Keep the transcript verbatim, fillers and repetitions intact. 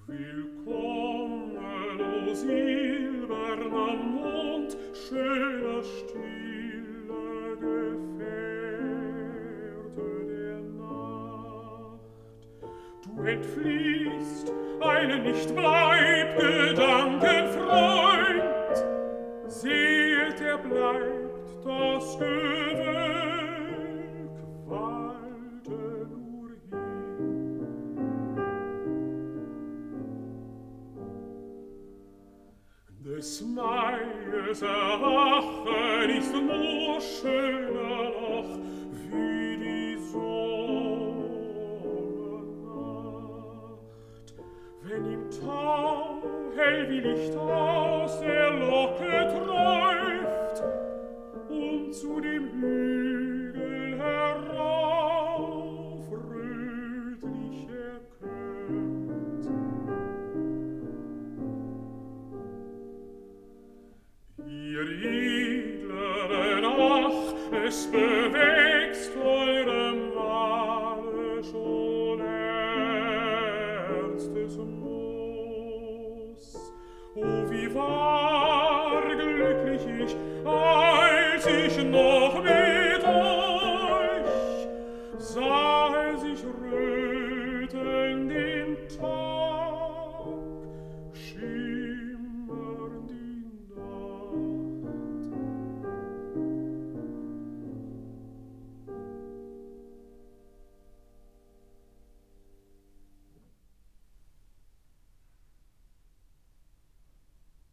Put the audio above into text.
Willkommen, o silberner Mond, schöner, stiller Gefährte der Nacht. Du entfliehst einen nicht bleib Gedankenfreund, seht, er bleibt das Gewölk, walte nur hin. Des Maies Erwachen ist nur schöner noch wie die Sommernacht. Wenn im Tau hell wie Licht aus der Locke träuft und zu dem Hügel herauf rötlich erkömmt. Ihr Edleren, ach, es bewächst eurem Wale schon ernstes Moos. O wie wahr